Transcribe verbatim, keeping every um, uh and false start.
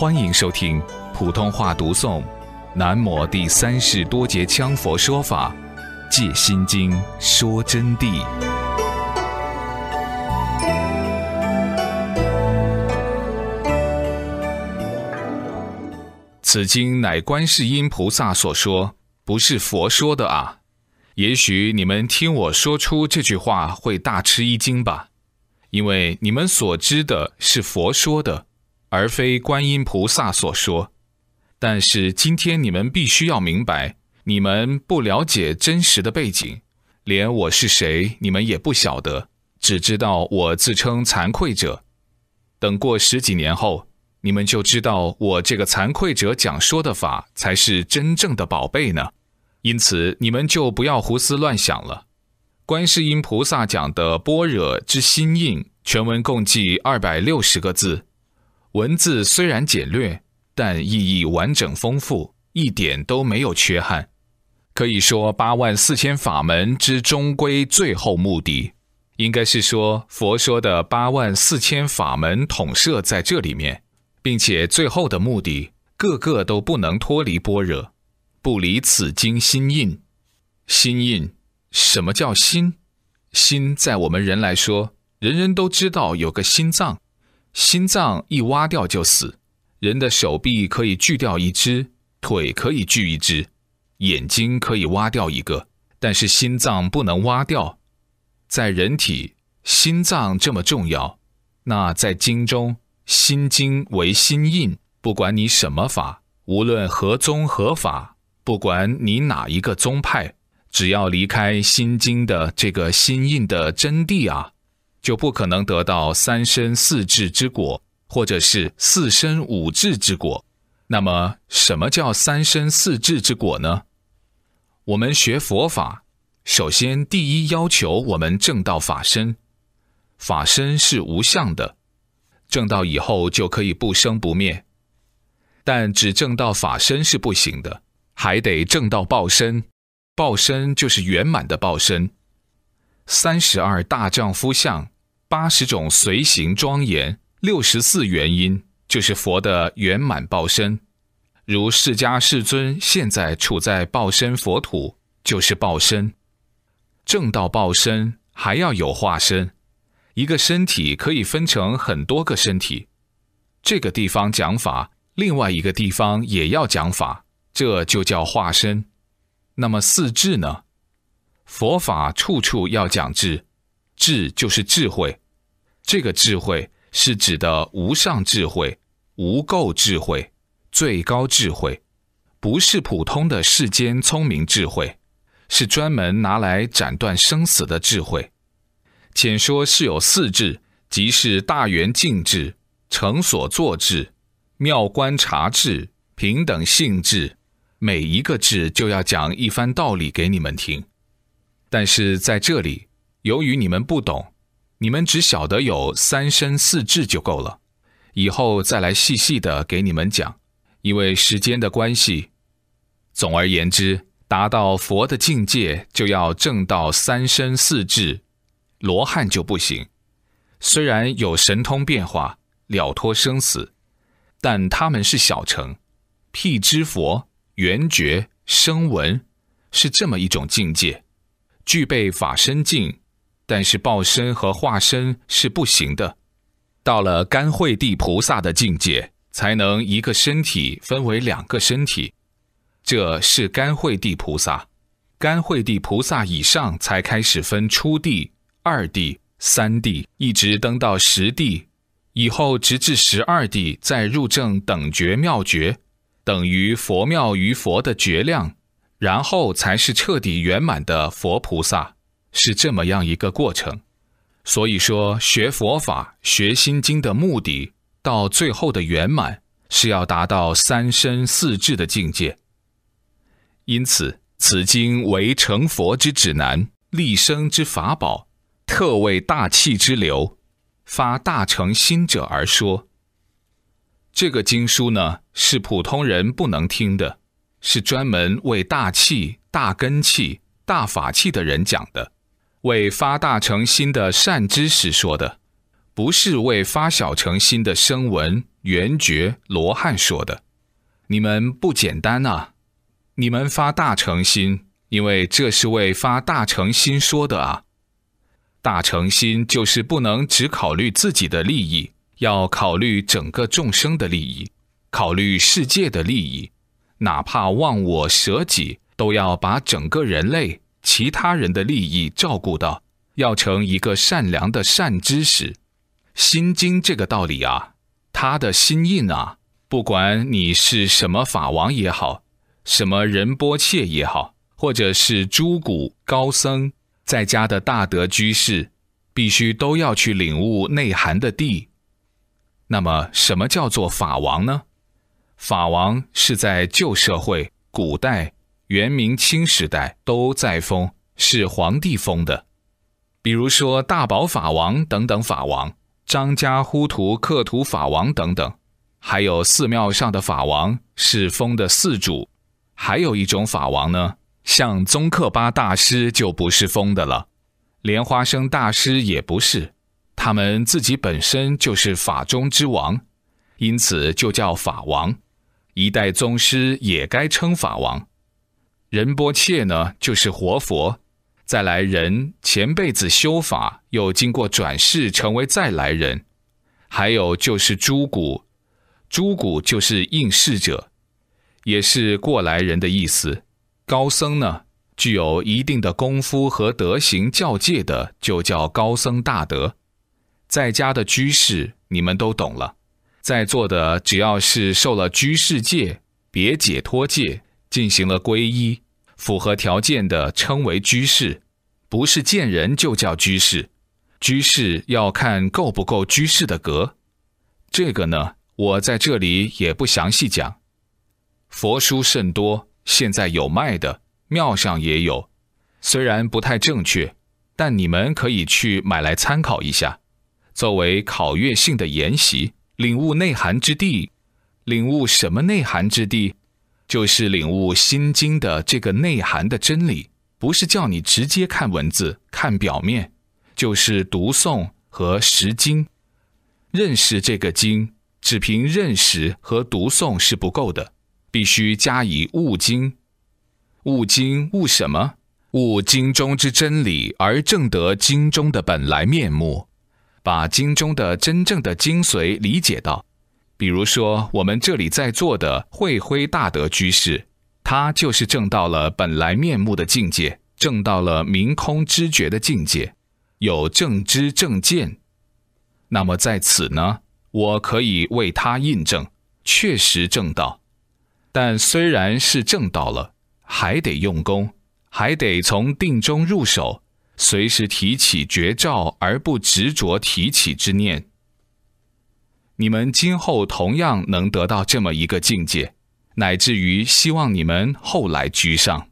欢迎收听普通话读诵南摩第三世多杰羌佛说法戒心经说真谛。此经乃观世音菩萨所说，不是佛说的啊！也许你们听我说出这句话会大吃一惊吧，因为你们所知的是佛说的，而非观音菩萨所说。但是今天你们必须要明白，你们不了解真实的背景，连我是谁你们也不晓得，只知道我自称惭愧者。等过十几年后，你们就知道我这个惭愧者讲说的法才是真正的宝贝呢。因此你们就不要胡思乱想了。观世音菩萨讲的般若之心印，全文共计二百六十个字，文字虽然简略，但意义完整丰富，一点都没有缺憾。可以说八万四千法门之终归最后目的，应该是说佛说的八万四千法门统摄在这里面，并且最后的目的个个都不能脱离般若，不离此经心印。心印，什么叫心？心在我们人来说，人人都知道有个心脏，心脏一挖掉就死。人的手臂可以锯掉一只，腿可以锯一只，眼睛可以挖掉一个，但是心脏不能挖掉。在人体，心脏这么重要，那在经中，心经为心印，不管你什么法，无论何宗何法，不管你哪一个宗派，只要离开心经的这个心印的真谛啊，就不可能得到三身四智之果，或者是四身五智之果。那么什么叫三身四智之果呢？我们学佛法，首先第一要求我们证到法身。法身是无相的，证到以后就可以不生不灭。但只证到法身是不行的，还得证到报身。报身就是圆满的报身。三十二大丈夫相，八十种随行庄严，六十四元音，就是佛的圆满报身。如释迦世尊现在处在报身佛土，就是报身。证到报身还要有化身，一个身体可以分成很多个身体，这个地方讲法，另外一个地方也要讲法，这就叫化身。那么四智呢？佛法处处要讲智，智就是智慧，这个智慧是指的无上智慧、无垢智慧、最高智慧，不是普通的世间聪明智慧，是专门拿来斩断生死的智慧。浅说是有四智，即是大圆净智、成所作智、妙观察智、平等性智，每一个智就要讲一番道理给你们听。但是在这里，由于你们不懂，你们只晓得有三身四智就够了，以后再来细细的给你们讲，因为时间的关系。总而言之，达到佛的境界就要证到三身四智，罗汉就不行。虽然有神通变化，了脱生死，但他们是小乘。辟支佛、圆觉、声闻是这么一种境界，具备法身境，但是报身和化身是不行的。到了甘惠地菩萨的境界，才能一个身体分为两个身体，这是甘惠地菩萨。甘惠地菩萨以上才开始分初地、二地、三地，一直登到十地，以后直至十二地，再入证等觉妙觉，等于佛妙于佛的觉量，然后才是彻底圆满的佛菩萨，是这么样一个过程。所以说学佛法、学心经的目的，到最后的圆满，是要达到三身四智的境界。因此此经为成佛之指南，立生之法宝，特为大气之流，发大乘心者而说。这个经书呢，是普通人不能听的，是专门为大气、大根气、大法器的人讲的，为发大乘心的善知识说的。 不是为发小成心的声闻、缘觉、罗汉说的。你们不简单啊！你们发大诚心，因为这是为发大诚心说的啊。大诚心就是不能只考虑自己的利益，要考虑整个众生的利益，考虑世界的利益，哪怕忘我舍己，都要把整个人类、其他人的利益照顾到，要成一个善良的善知识。心经这个道理啊，它的心印啊，不管你是什么法王也好，什么仁波切也好，或者是诸古高僧在家的大德居士，必须都要去领悟内涵的地。那么什么叫做法王呢？法王是在旧社会、古代、元明清时代都在封，是皇帝封的。比如说大宝法王等等法王，张家呼图克图法王等等，还有寺庙上的法王是封的寺主。还有一种法王呢，像宗喀巴大师就不是封的了，莲花生大师也不是，他们自己本身就是法中之王，因此就叫法王。一代宗师也该称法王。仁波切呢，就是活佛。再来人前辈子修法，又经过转世成为再来人。还有就是诸古，诸古就是应世者，也是过来人的意思。高僧呢，具有一定的功夫和德行教戒的，就叫高僧大德。在家的居士，你们都懂了。在座的只要是受了居士戒、别解脱戒，进行了皈依，符合条件的称为居士，不是见人就叫居士。居士要看够不够居士的格。这个呢，我在这里也不详细讲。佛书甚多，现在有卖的，庙上也有，虽然不太正确，但你们可以去买来参考一下，作为考阅性的研习，领悟内涵之地。领悟什么内涵之地？就是领悟心经的这个内涵的真理，不是叫你直接看文字、看表面，就是读诵和识经。认识这个经，只凭认识和读诵是不够的，必须加以悟经。悟经悟什么？悟经中之真理，而证得经中的本来面目，把经中的真正的精髓理解到。比如说我们这里在座的慧辉大德居士，他就是证到了本来面目的境界，证到了明空知觉的境界，有正知正见。那么在此呢，我可以为他印证，确实证到。但虽然是证到了，还得用功，还得从定中入手，随时提起觉照而不执着提起之念。你们今后同样能得到这么一个境界，乃至于希望你们后来居上。